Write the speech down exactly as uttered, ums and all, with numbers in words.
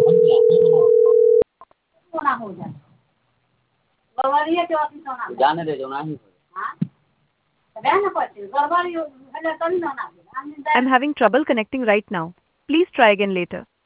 सोना हो जाए गड़बड़िए के अथी सोना जाने दे जो नहीं हाँ रहना ना पड़ती गड़बड़ी भेले तभी ना ना I'm having trouble connecting right now. Please try again later.